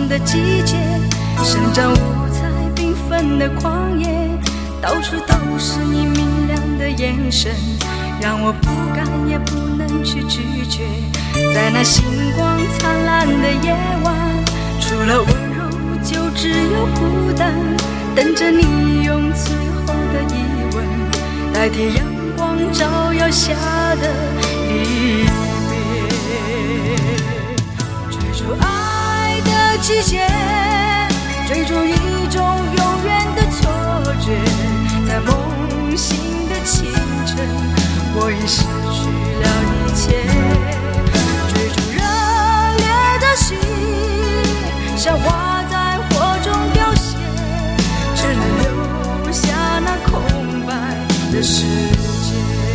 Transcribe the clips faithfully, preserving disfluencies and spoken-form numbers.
的季节，生长五彩缤纷的旷野，到处都是你明亮的眼神，让我不敢也不能去拒绝。在那星光灿烂的夜晚，除了温柔就只有孤单，等着你用最后的一吻代替阳光照耀下的离别。追逐爱的季节，追逐一种永远的错觉，在梦醒的清晨，我已失去了一切。追逐热烈的心，像花在火中凋谢，只能留下那空白的世界。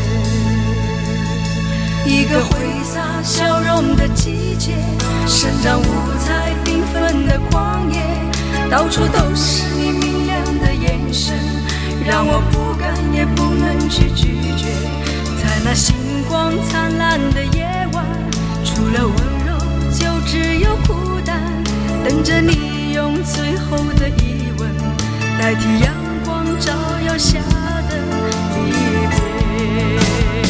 一个挥洒笑容的季节，生长五彩缤纷的旷野，到处都是你明亮的眼神，让我不敢也不能去拒绝。在那星光灿烂的夜晚，除了温柔就只有孤单，等着你用最后的一吻代替阳光照耀下的离别。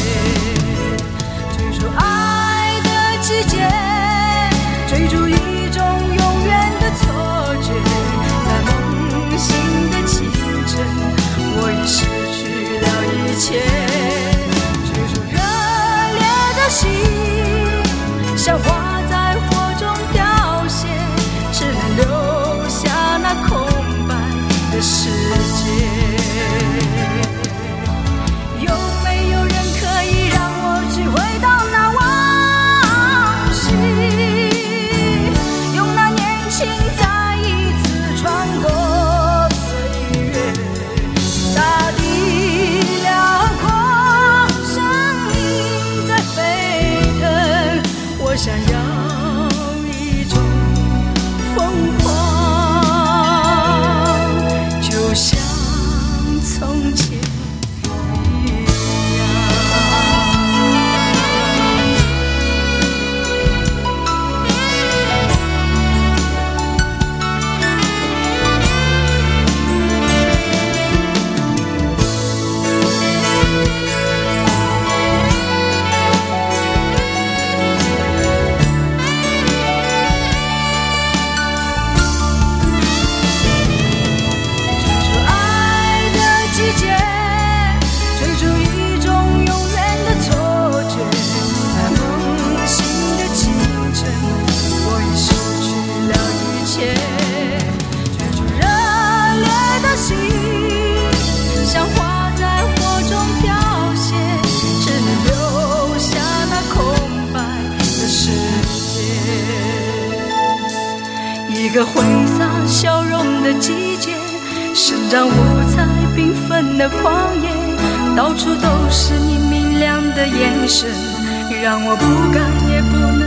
追逐爱的季节，追逐一种永远的错觉，在梦醒的清晨，我已失去了一切。追逐热烈的心，像花在火中凋谢，只能留下那空白的世界。有没有人可以让我去回到那往昔，用那年轻再一次穿过岁月，大地辽阔，生命在沸腾，我想要一种疯狂，就像从前一样。一个挥洒笑容的季节，生长五彩缤纷的旷野，到处都是你明亮的眼神，让我不敢也不能